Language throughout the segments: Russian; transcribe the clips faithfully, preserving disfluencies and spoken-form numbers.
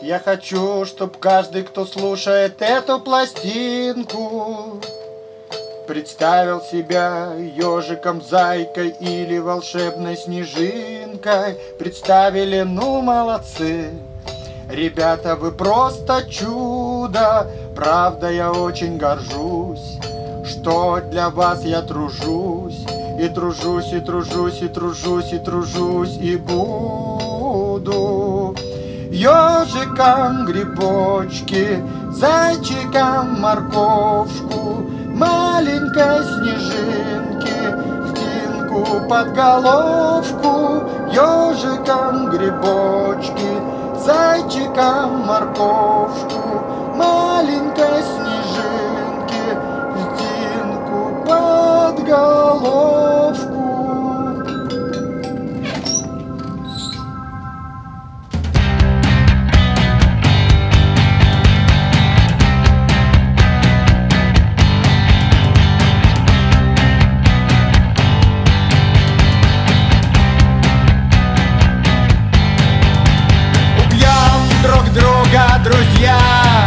Я хочу, чтоб каждый, кто слушает эту пластинку, представил себя ежиком, зайкой или волшебной снежинкой. Представили, ну молодцы. Ребята, вы просто чудо. Правда, я очень горжусь, что для вас я тружусь. И тружусь, и тружусь, и тружусь, и тружусь, и буду ежикам грибочки, зайчикам морковку, маленькой снежинке льдинку под головку. Ежикам грибочки, зайчикам морковку, маленькой снежинке льдинку под головку. Друзья,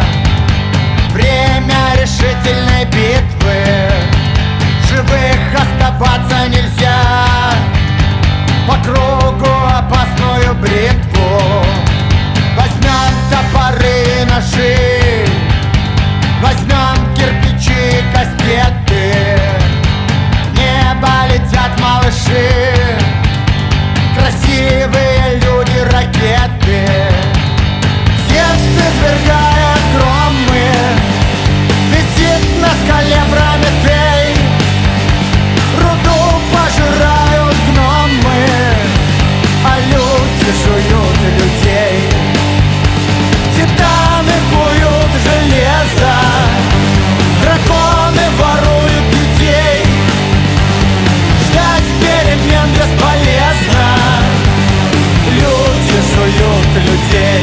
время решительной битвы. Живых оставаться нельзя. По кругу опасную бритву. Возьмем топоры и ножи, возьмем кирпичи и кастеты. В небо летят малыши, красивые люди, ракеты. Свергая громы, висит на скале Прометей. Руду пожирают гномы, а люди жуют людей. Титаны куют железо, драконы воруют детей. Ждать перемен бесполезно, люди жуют людей.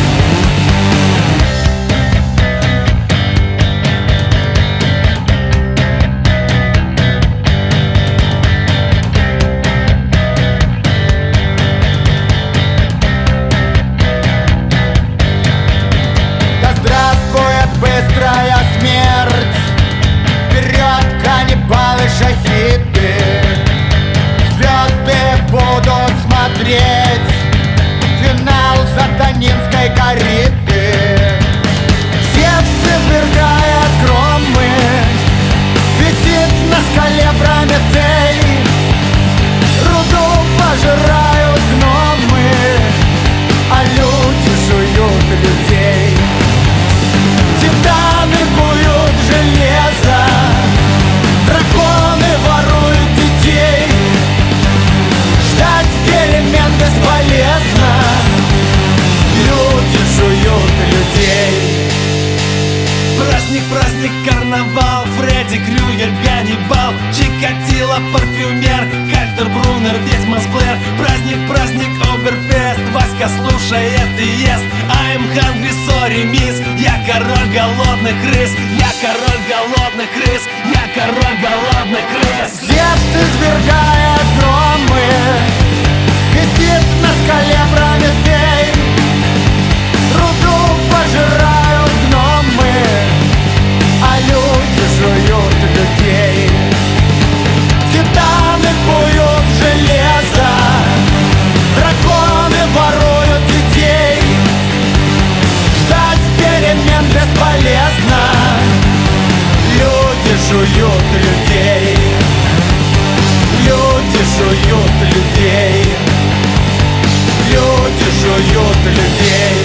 Быстрая смерть, вперед, каннибалы, шахиды. Звезды будут смотреть финал сатанинской корриды. Зевс извергает громы, висит на скале Прометей. Руду пожирают гномы, а люди жуют людей. Титаны куют железо, драконы воруют детей. Ждать перемен бесполезно, люди жуют людей. Праздник, праздник, карнавал, Фредди Крюгер, Ганнибал, Чикатило, парфюмер, Кальтер, Брунер, ведьма Сплэр. Праздник, праздник, Оберфест, Васька слушает и ест. I'm hungry, sorry, miss. Я король голодных крыс, я король голодных крыс, я король голодных крыс. Зевс извергает громы, висит на скале Прометей. Руду пожирают гномы, а люди жуют людей. Титаны куют железо, драконы воруют детей. Ждать перемен бесполезно, люди жуют людей. Люди жуют людей. Люди жуют людей.